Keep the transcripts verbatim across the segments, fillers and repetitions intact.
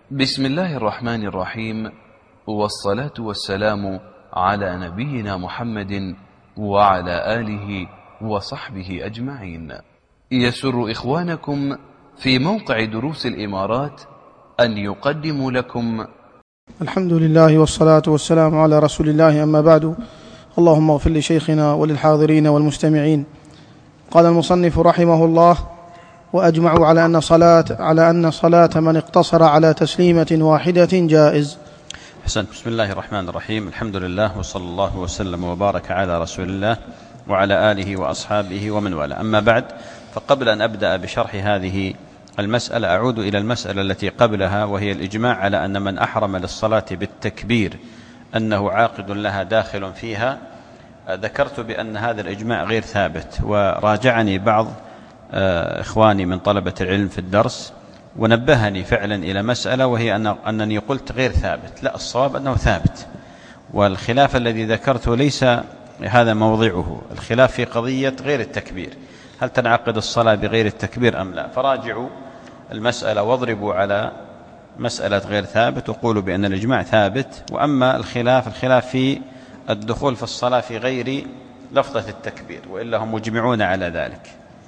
بسم الله الرحمن الرحيم، والصلاة والسلام على نبينا محمد وعلى آله وصحبه أجمعين. يسر إخوانكم في موقع دروس الإمارات أن يقدموا لكم الحمد لله والصلاة والسلام على رسول الله، أما بعد. اللهم اغفر لشيخنا وللحاضرين والمستمعين. قال المصنف رحمه الله: وأجمعوا على أن صلاة على أن صلاة من اقتصر على تسليمة واحدة جائز. حسن. بسم الله الرحمن الرحيم، الحمد لله وصلى الله وسلم وبارك على رسول الله وعلى آله وأصحابه ومن والاه. أما بعد، فقبل أن أبدأ بشرح هذه المسألة أعود إلى المسألة التي قبلها، وهي الإجماع على أن من أحرم للصلاة بالتكبير أنه عاقد لها داخل فيها. ذكرت بأن هذا الإجماع غير ثابت، وراجعني بعض إخواني من طلبة العلم في الدرس ونبهني فعلا إلى مسألة، وهي أن أنني قلت غير ثابت. لا، الصواب أنه ثابت، والخلاف الذي ذكرته ليس هذا موضعه. الخلاف في قضية غير التكبير، هل تنعقد الصلاة بغير التكبير أم لا؟ فراجعوا المسألة واضربوا على مسألة غير ثابت وقولوا بأن الإجماع ثابت. وأما الخلاف الخلاف في الدخول في الصلاة في غير لفظة التكبير، وإلا هم مجمعون على ذلك.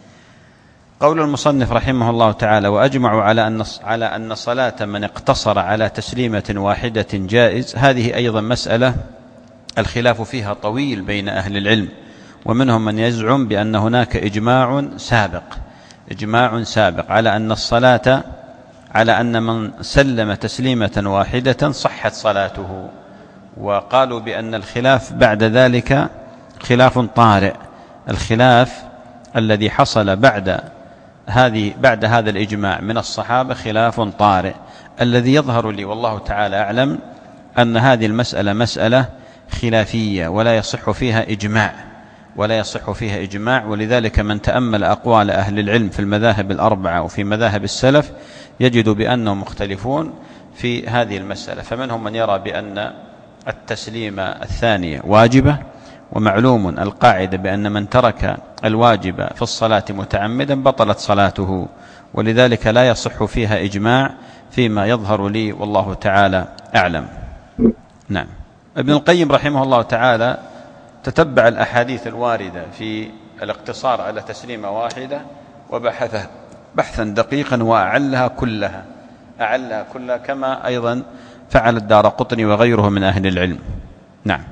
قول المصنف رحمه الله تعالى: وأجمعوا على أن على أن صلاة من اقتصر على تسليمة واحدة جائز. هذه أيضا مسألة الخلاف فيها طويل بين أهل العلم، ومنهم من يزعم بأن هناك إجماع سابق إجماع سابق على أن الصلاة على أن من سلم تسليمة واحدة صحت صلاته، وقالوا بأن الخلاف بعد ذلك خلاف طارئ. الخلاف الذي حصل بعد هذه بعد هذا الإجماع من الصحابة خلاف طارئ. الذي يظهر لي والله تعالى أعلم أن هذه المسألة مسألة خلافية ولا يصح فيها إجماع ولا يصح فيها إجماع ولذلك من تأمل أقوال أهل العلم في المذاهب الأربعة وفي مذاهب السلف يجد بأنهم مختلفون في هذه المسألة. فمنهم من يرى بأن التسليمة الثانية واجبة، ومعلوم القاعدة بأن من ترك الواجب في الصلاة متعمدا بطلت صلاته، ولذلك لا يصح فيها إجماع فيما يظهر لي والله تعالى أعلم. نعم. ابن القيم رحمه الله تعالى تتبع الأحاديث الواردة في الاقتصار على تسليمة واحدة وبحث بحثا دقيقا وأعلها كلها أعلها كلها كما أيضا فعل الدارقطني وغيره من أهل العلم. نعم.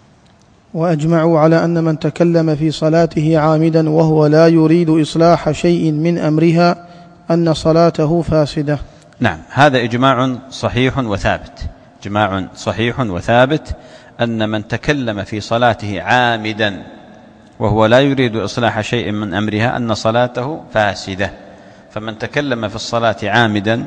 وأجمعوا على أن من تكلم في صلاته عامدا وهو لا يريد إصلاح شيء من أمرها أن صلاته فاسدة. نعم، هذا إجماع صحيح وثابت إجماع صحيح وثابت أن من تكلم في صلاته عامدا وهو لا يريد إصلاح شيء من أمرها أن صلاته فاسدة. فمن تكلم في الصلاة عامدا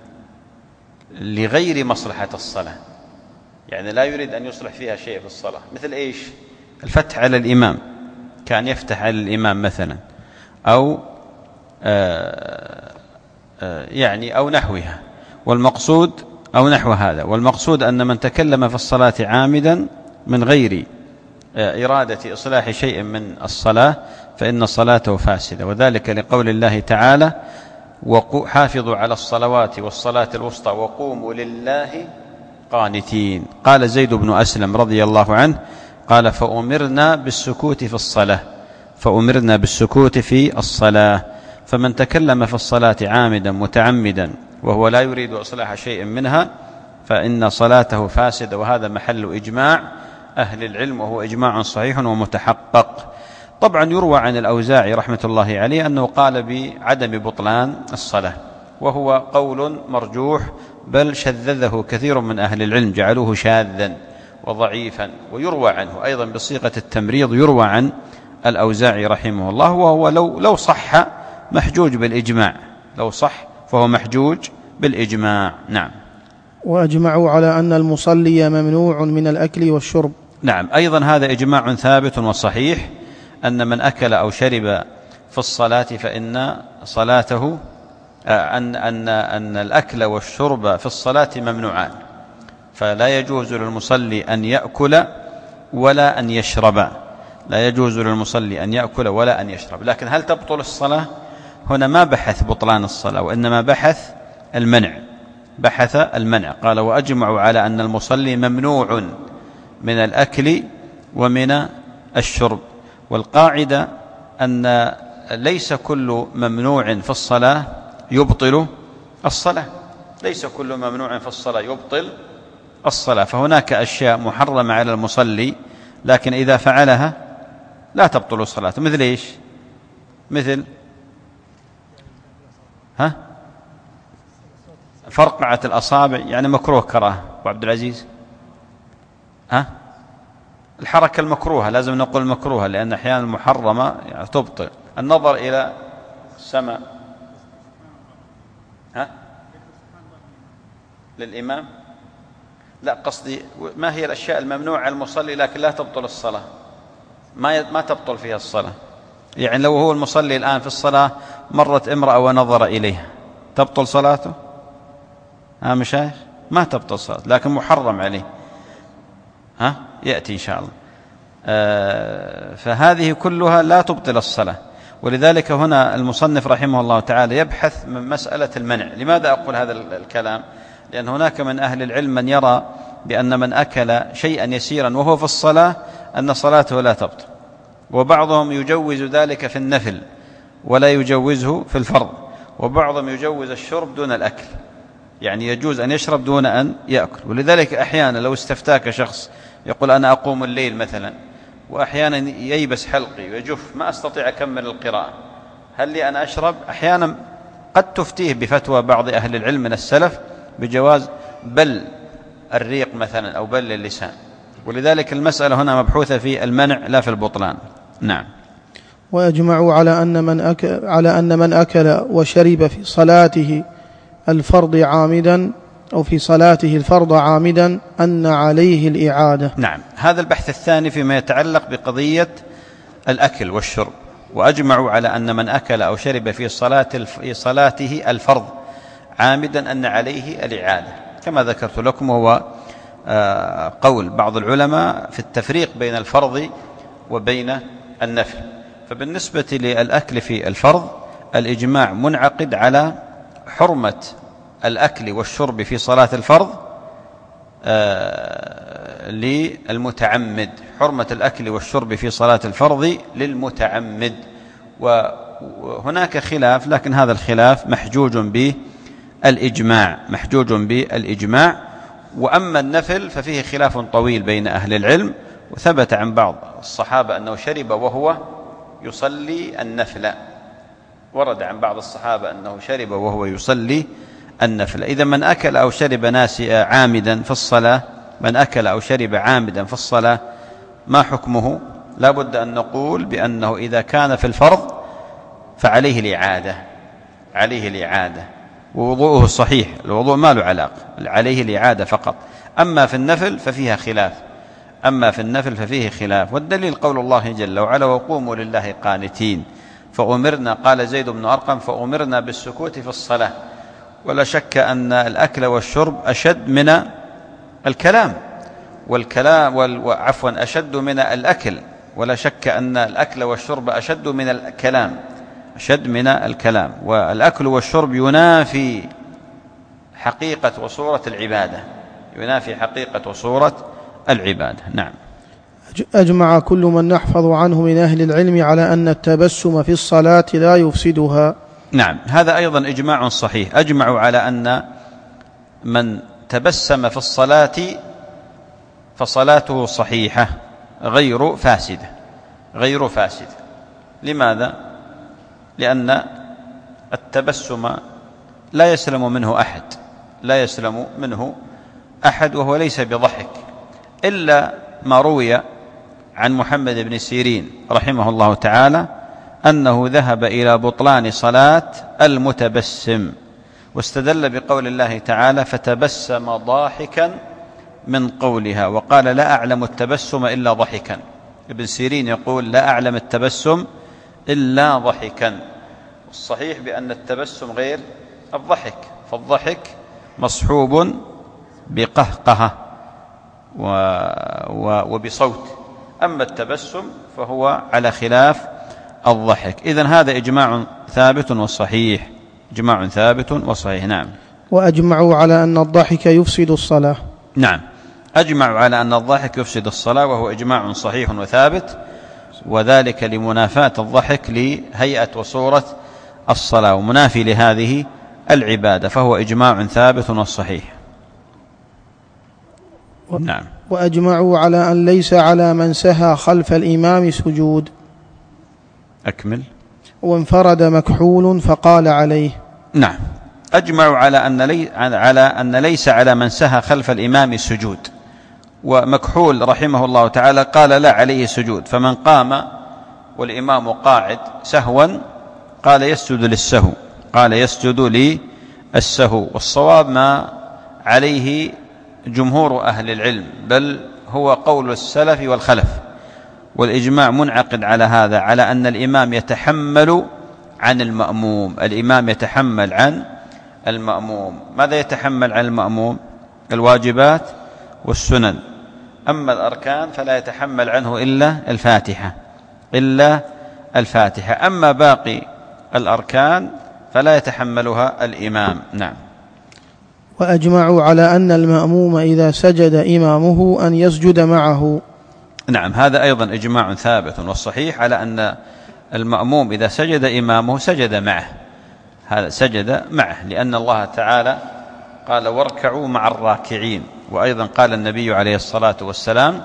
لغير مصلحة الصلاة، يعني لا يريد أن يصلح فيها شيء في الصلاة، مثل إيش؟ الفتح على الإمام، كان يفتح على الإمام مثلا، أو آآ آآ يعني أو نحوها، والمقصود أو نحو هذا والمقصود أن من تكلم في الصلاة عامدا من غير إرادة إصلاح شيء من الصلاة فإن صلاته فاسدة، وذلك لقول الله تعالى: وحافظوا على الصلوات والصلاة الوسطى وقوموا لله قانتين. قال زيد بن أسلم رضي الله عنه قال: فأمرنا بالسكوت في الصلاة فأمرنا بالسكوت في الصلاة. فمن تكلم في الصلاة عامدا متعمدا وهو لا يريد إصلاح شيء منها فإن صلاته فاسدة، وهذا محل إجماع أهل العلم، وهو إجماع صحيح ومتحقق. طبعا يروى عن الأوزاعي رحمة الله عليه أنه قال بعدم بطلان الصلاة، وهو قول مرجوح، بل شذذه كثير من أهل العلم جعلوه شاذا وضعيفا. ويروى عنه أيضا بصيغة التمريض، يروى عن الأوزاعي رحمه الله، وهو لو, لو صح محجوج بالإجماع لو صح فهو محجوج بالإجماع. نعم. وأجمعوا على أن المصلي ممنوع من الأكل والشرب. نعم، أيضا هذا إجماع ثابت وصحيح أن من أكل أو شرب في الصلاة فإن صلاته أن, أن, أن الأكل والشرب في الصلاة ممنوعان، فلا يجوز للمصلي أن يأكل ولا أن يشرب لا يجوز للمصلي أن يأكل ولا أن يشرب. لكن هل تبطل الصلاة؟ هنا ما بحث بطلان الصلاة، وإنما بحث المنع بحث المنع، قال وأجمعوا على أن المصلي ممنوع من الأكل ومن الشرب. والقاعدة أن ليس كل ممنوع في الصلاة يبطل الصلاة، ليس كل ممنوع في الصلاة يبطل الصلاة، فهناك أشياء محرمة على المصلي لكن إذا فعلها لا تبطل الصلاة. مثل إيش؟ مثل ها فرقعة الأصابع، يعني مكروه كراهة. أبو عبد العزيز، ها الحركة المكروهة لازم نقول مكروهة لأن أحيانا محرمة يعني تبطل. النظر إلى السماء، ها للإمام، لا قصدي ما هي الأشياء الممنوعة على المصلي لكن لا تبطل الصلاة، ما ما تبطل فيها الصلاة. يعني لو هو المصلي الآن في الصلاة مرت امرأة ونظر إليها تبطل صلاته؟ ها مشايخ ما تبطل صلاة لكن محرم عليه، ها يأتي إن شاء الله. آه فهذه كلها لا تبطل الصلاة. ولذلك هنا المصنف رحمه الله تعالى يبحث من مسألة المنع. لماذا أقول هذا الكلام؟ لأن هناك من أهل العلم من يرى بأن من أكل شيئا يسيرا وهو في الصلاة أن صلاته لا تبطل، وبعضهم يجوز ذلك في النفل ولا يجوزه في الفرض، وبعضهم يجوز الشرب دون الأكل، يعني يجوز أن يشرب دون أن يأكل. ولذلك أحيانا لو استفتاك شخص يقول أنا أقوم الليل مثلا وأحيانا ييبس حلقي ويجف ما أستطيع أكمل القراءة، هل لي أن أشرب؟ أحيانا قد تفتيه بفتوى بعض أهل العلم من السلف بجواز بل الريق مثلا أو بل اللسان. ولذلك المسألة هنا مبحوثة في المنع لا في البطلان. نعم. ويجمع على أن من أكل, على أن من أكل وشرب في صلاته الفرض عامدا أو في صلاته الفرض عامدا أن عليه الإعادة. نعم، هذا البحث الثاني فيما يتعلق بقضية الأكل والشرب. وأجمعوا على أن من أكل أو شرب في صلاة في صلاته الفرض عامدا أن عليه الإعادة، كما ذكرت لكم هو قول بعض العلماء في التفريق بين الفرض وبين النفل. فبالنسبة للأكل في الفرض الإجماع منعقد على حرمة الأكل والشرب في صلاة الفرض للمتعمد، حرمة الأكل والشرب في صلاة الفرض للمتعمد. وهناك خلاف لكن هذا الخلاف محجوج بالإجماع، محجوج بالإجماع. وأما النفل ففيه خلاف طويل بين أهل العلم، وثبت عن بعض الصحابة أنه شرب وهو يصلي النفل، ورد عن بعض الصحابة أنه شرب وهو يصلي النفل. إذا من أكل أو شرب ناسيا عامدا في الصلاة، من أكل أو شرب عامدا في الصلاة ما حكمه؟ لا بد أن نقول بأنه إذا كان في الفرض فعليه الإعادة، عليه الإعادة، ووضوءه صحيح، الوضوء ما له علاقة، عليه الإعادة فقط. أما في النفل ففيها خلاف، أما في النفل ففيه خلاف. والدليل قول الله جل وعلا وقوموا لله قانتين، فأمرنا، قال زيد بن أرقم فأمرنا بالسكوت في الصلاة. ولا شك أن الأكل والشرب أشد من الكلام، والكلام وعفوا أشد من الأكل، ولا شك أن الأكل والشرب أشد من الكلام، أشد من الكلام. والأكل والشرب ينافي حقيقة وصورة العبادة، ينافي حقيقة وصورة العبادة. نعم. أجمع كل من نحفظ عنه من أهل العلم على أن التبسم في الصلاة لا يفسدها. نعم، هذا أيضا إجماع صحيح. أجمعوا على أن من تبسم في الصلاة فصلاته صحيحة غير فاسدة، غير فاسدة. لماذا؟ لأن التبسم لا يسلم منه أحد، لا يسلم منه أحد، وهو ليس بضحك، إلا ما روي عن محمد بن سيرين رحمه الله تعالى أنه ذهب إلى بطلان صلاة المتبسم، واستدل بقول الله تعالى فتبسم ضاحكا من قولها، وقال لا أعلم التبسم إلا ضحكا. ابن سيرين يقول لا أعلم التبسم إلا ضحكا. الصحيح بأن التبسم غير الضحك، فالضحك مصحوب بقهقهة وبصوت، أما التبسم فهو على خلاف الضحك. إذن هذا إجماع ثابت وصحيح، إجماع ثابت وصحيح. نعم. وأجمعوا على أن الضحك يفسد الصلاة. نعم، أجمعوا على أن الضحك يفسد الصلاة، وهو إجماع صحيح وثابت، وذلك لمنافاة الضحك لهيئة وصورة الصلاة ومنافي لهذه العبادة، فهو إجماع ثابت وصحيح. نعم. وأجمعوا على أن ليس على من سهى خلف الإمام سجود. أكمل. وانفرد مكحول فقال عليه. نعم، أجمعوا على أن, لي على أن ليس على من سهى خلف الإمام سجود، ومكحول رحمه الله تعالى قال لا عليه سجود، فمن قام والإمام قاعد سهوا قال يسجد للسهو، قال يسجد للسهو، والصواب ما عليه جمهور أهل العلم، بل هو قول السلف والخلف، والإجماع منعقد على هذا، على أن الإمام يتحمل عن المأموم، الإمام يتحمل عن المأموم. ماذا يتحمل عن المأموم؟ الواجبات والسنن، أما الأركان فلا يتحمل عنه إلا الفاتحة إلا الفاتحة أما باقي الأركان فلا يتحملها الإمام. نعم. وأجمعوا على أن المأموم إذا سجد إمامه أن يسجد معه. نعم، هذا أيضا إجماع ثابت والصحيح على أن المأموم إذا سجد إمامه سجد معه، هذا سجد معه، لأن الله تعالى قال واركعوا مع الراكعين، وأيضا قال النبي عليه الصلاة والسلام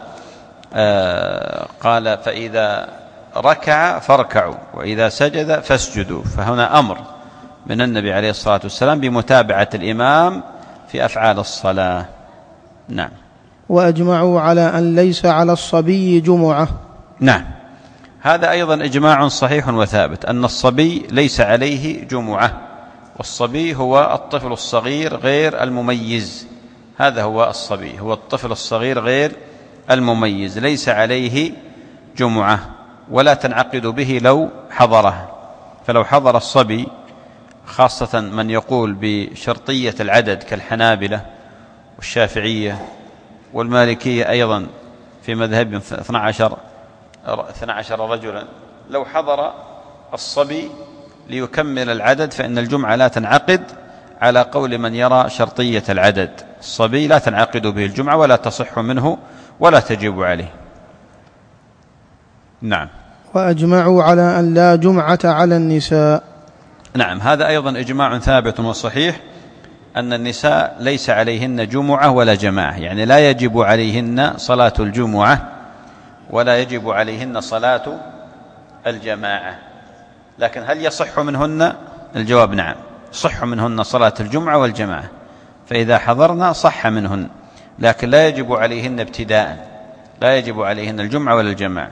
آه قال فإذا ركع فاركعوا وإذا سجد فاسجدوا، فهنا أمر من النبي عليه الصلاة والسلام بمتابعة الإمام في أفعال الصلاة. نعم. وأجمعوا على أن ليس على الصبي جمعة. نعم، هذا أيضا إجماع صحيح وثابت، أن الصبي ليس عليه جمعة، والصبي هو الطفل الصغير غير المميز، هذا هو الصبي، هو الطفل الصغير غير المميز، ليس عليه جمعة ولا تنعقد به لو حضره. فلو حضر الصبي، خاصة من يقول بشرطية العدد كالحنابلة والشافعية والمالكية أيضا في مذهب اثني عشر رجلا، لو حضر الصبي ليكمل العدد فإن الجمعة لا تنعقد على قول من يرى شرطية العدد، الصبي لا تنعقد به الجمعة ولا تصح منه ولا تجب عليه. نعم. وأجمعوا على أن لا جمعة على النساء. نعم، هذا أيضا إجماع ثابت وصحيح، أن النساء ليس عليهن جمعة ولا جماعة، يعني لا يجب عليهن صلاة الجمعة ولا يجب عليهن صلاة الجماعة. لكن هل يصح منهن؟ الجواب نعم، صح منهن صلاة الجمعة والجماعة، فإذا حضرنا صح منهن، لكن لا يجب عليهن ابتداء، لا يجب عليهن الجمعة ولا الجماعة.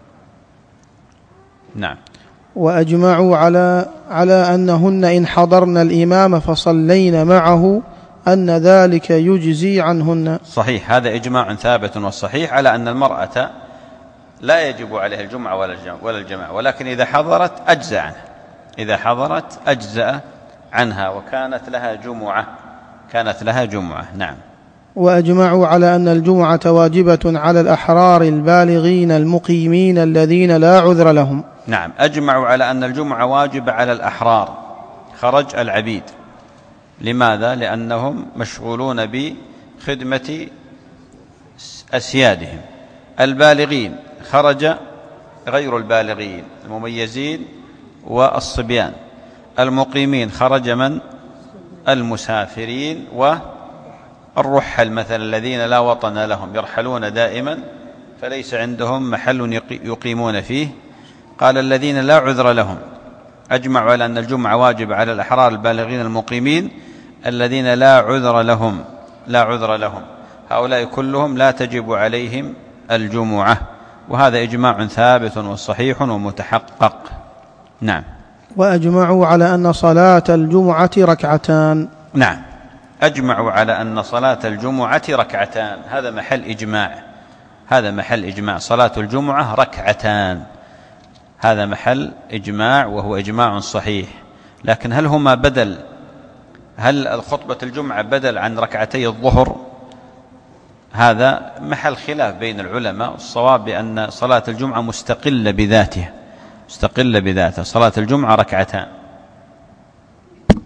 نعم. وأجمعوا على على أنهن إن حضرن الإمام فصلين معه أن ذلك يجزي عنهن. صحيح، هذا إجماع ثابت والصحيح على أن المرأة لا يجب عليها الجمعة ولا الجماعة، ولكن إذا حضرت أجزأ عنها، إذا حضرت أجزأ عنها وكانت لها جمعة، كانت لها جمعة. نعم. وأجمعوا على أن الجمعة واجبة على الأحرار البالغين المقيمين الذين لا عذر لهم. نعم، أجمعوا على أن الجمعة واجبة على الأحرار خرج العبيد. لماذا؟ لأنهم مشغولون بخدمة أسيادهم. البالغين خرج غير البالغين، المميزين والصبيان. المقيمين خرج من؟ المسافرين والرحل مثلا، الذين لا وطن لهم، يرحلون دائما فليس عندهم محل يقيمون فيه. قال الذين لا عذر لهم. أجمعوا على أن الجمعة واجب على الأحرار البالغين المقيمين الذين لا عذر لهم، لا عذر لهم، هؤلاء كلهم لا تجب عليهم الجمعة، وهذا إجماع ثابت وصحيح ومتحقق. نعم. وأجمعوا على أن صلاة الجمعة ركعتان. نعم، أجمعوا على أن صلاة الجمعة ركعتان، هذا محل إجماع، هذا محل إجماع، صلاة الجمعة ركعتان، هذا محل إجماع وهو إجماع صحيح. لكن هل هما بدل؟ هل الخطبة الجمعة بدل عن ركعتي الظهر؟ هذا محل خلاف بين العلماء، الصواب بأن صلاة الجمعة مستقلة بذاتها، مستقلة بذاتها، صلاة الجمعة ركعتان.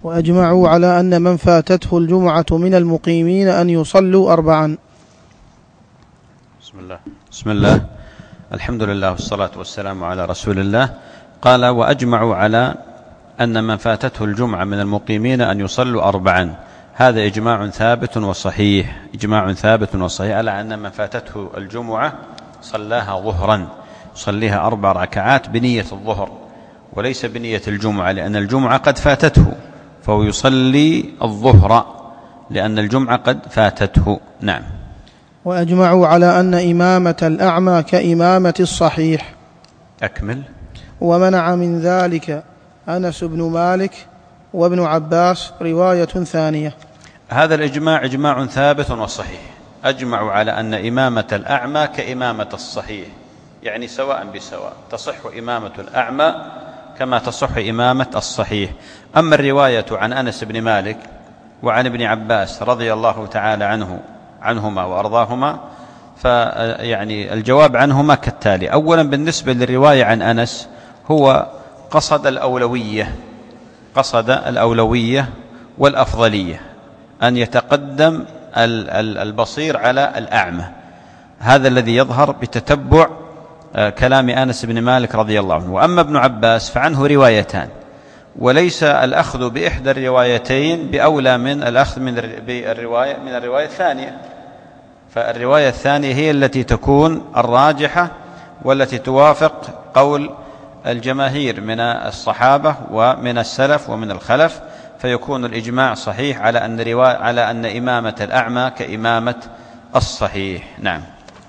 وأجمعوا على أن من فاتته الجمعة من المقيمين أن يصلوا أربعا. بسم الله بسم الله الحمد لله والصلاة والسلام على رسول الله. قال وأجمعوا على أن من فاتته الجمعة من المقيمين أن يصلوا أربعا. هذا إجماع ثابت وصحيح، إجماع ثابت وصحيح على أن من فاتته الجمعة صلاها ظهرا، صليها أربع ركعات بنية الظهر وليس بنية الجمعة، لأن الجمعة قد فاتته، فهو يصلي الظهر لأن الجمعة قد فاتته. نعم. وأجمعوا على أن إمامة الأعمى كإمامة الصحيح. أكمل. ومنع من ذلك أنس بن مالك وابن عباس رواية ثانية. هذا الإجماع إجماع ثابت وصحيح. أجمعوا على أن إمامة الأعمى كإمامة الصحيح، يعني سواء بسواء، تصح إمامة الأعمى كما تصح إمامة الصحيح. أما الرواية عن أنس بن مالك وعن ابن عباس رضي الله تعالى عنه عنهما وأرضاهما، فيعني الجواب عنهما كالتالي. أولا بالنسبة للرواية عن أنس، هو قصد الأولوية قصد الأولوية والأفضلية، أن يتقدم البصير على الأعمى. هذا الذي يظهر بتتبع كلام أنس بن مالك رضي الله عنه. وأما ابن عباس فعنه روايتان، وليس الأخذ بإحدى الروايتين بأولى من الأخذ من الرواية من الرواية الثانية، فالرواية الثانية هي التي تكون الراجحة والتي توافق قول الجماهير من الصحابة ومن السلف ومن الخلف، فيكون الإجماع صحيح على أن رواية على أن إمامة الأعمى كإمامة الصحيح. نعم.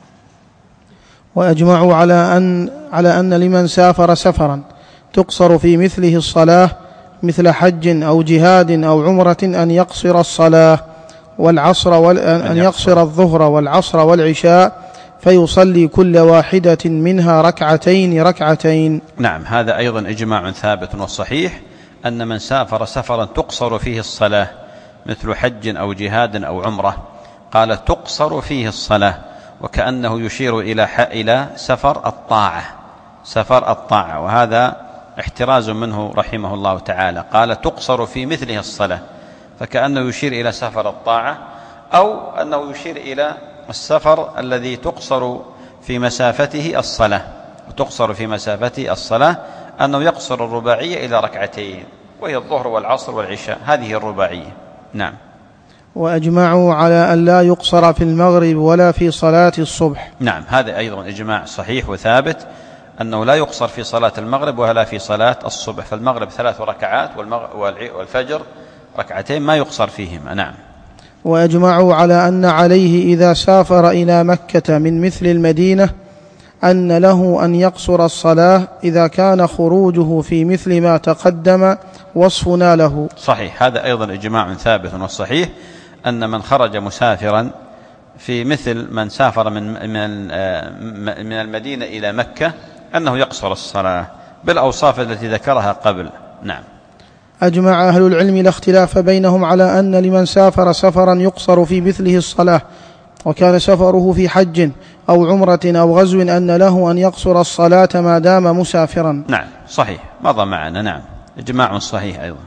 وأجمعوا على أن على أن لمن سافر سفرا تقصر في مثله الصلاة مثل حج أو جهاد أو عمرة أن يقصر الصلاة والعصر وال... أن يقصر الظهر والعصر والعشاء، فيصلي كل واحدة منها ركعتين ركعتين. نعم. هذا أيضا إجماع ثابت وصحيح، أن من سافر سفرا تقصر فيه الصلاة مثل حج أو جهاد أو عمرة، قال تقصر فيه الصلاة، وكأنه يشير إلى إلى سفر الطاعة سفر الطاعة وهذا احتراز منه رحمه الله تعالى. قال تقصر في مثله الصلاة، فكأنه يشير إلى سفر الطاعة، أو أنه يشير إلى السفر الذي تقصر في مسافته الصلاة وتقصر في مسافته الصلاة أنه يقصر الرباعية إلى ركعتين، وهي الظهر والعصر والعشاء، هذه الرباعية. نعم. وأجمعوا على أن لا يقصر في المغرب ولا في صلاة الصبح. نعم. هذا أيضا إجماع صحيح وثابت، أنه لا يقصر في صلاة المغرب ولا في صلاة الصبح، فالمغرب ثلاث ركعات والفجر ركعتين ما يقصر فيهما. نعم. وأجمعوا على أن عليه إذا سافر إلى مكة من مثل المدينة أن له أن يقصر الصلاة إذا كان خروجه في مثل ما تقدم وصفنا له. صحيح. هذا أيضا إجماع ثابت وصحيح، أن من خرج مسافرا في مثل من سافر من من المدينة إلى مكة أنه يقصر الصلاة بالأوصاف التي ذكرها قبل. نعم. أجمع أهل العلم لا اختلاف بينهم على أن لمن سافر سفرا يقصر في مثله الصلاة وكان سفره في حج أو عمرة أو غزو أن له أن يقصر الصلاة ما دام مسافرا. نعم. صحيح. مضى معنا. نعم. إجماع صحيح أيضا.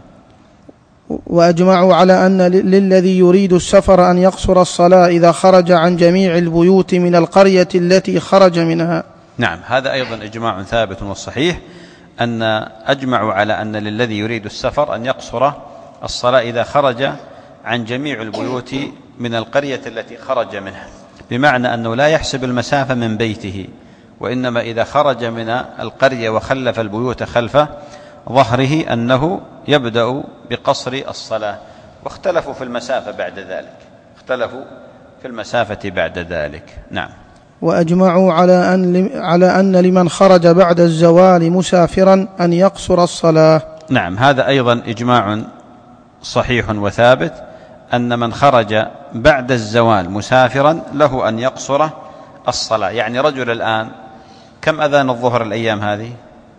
وأجمعوا على أن للذي يريد السفر أن يقصر الصلاة إذا خرج عن جميع البيوت من القرية التي خرج منها. نعم. هذا أيضا إجماع ثابت والصحيح، أن أجمعوا على أن للذي يريد السفر أن يقصر الصلاة إذا خرج عن جميع البيوت من القرية التي خرج منها، بمعنى أنه لا يحسب المسافة من بيته، وإنما إذا خرج من القرية وخلف البيوت خلف ظهره أنه يبدأ بقصر الصلاة. واختلفوا في المسافة بعد ذلك اختلفوا في المسافة بعد ذلك. نعم. وأجمعوا على أن, على أن لمن خرج بعد الزوال مسافرا أن يقصر الصلاة. نعم. هذا أيضا إجماع صحيح وثابت، أن من خرج بعد الزوال مسافرا له أن يقصر الصلاة. يعني رجل الآن كم أذان الظهر الأيام هذه؟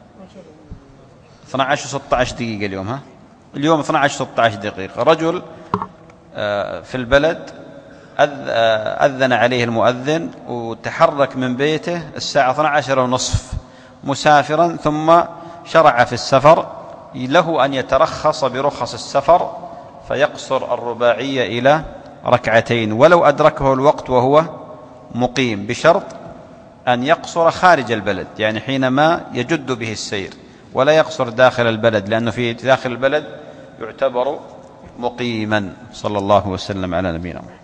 اثنتا عشرة ستة عشر دقيقة اليوم. ها اليوم اثنتا عشرة ستة عشر دقيقة. رجل في البلد أذن عليه المؤذن وتحرك من بيته الساعة اثنتا عشرة ونصف مسافرا، ثم شرع في السفر له أن يترخص برخص السفر فيقصر الرباعية إلى ركعتين ولو أدركه الوقت وهو مقيم، بشرط أن يقصر خارج البلد، يعني حينما يجد به السير، ولا يقصر داخل البلد، لأنه في داخل البلد يعتبر مقيما. صلى الله وسلم على نبينا محمد.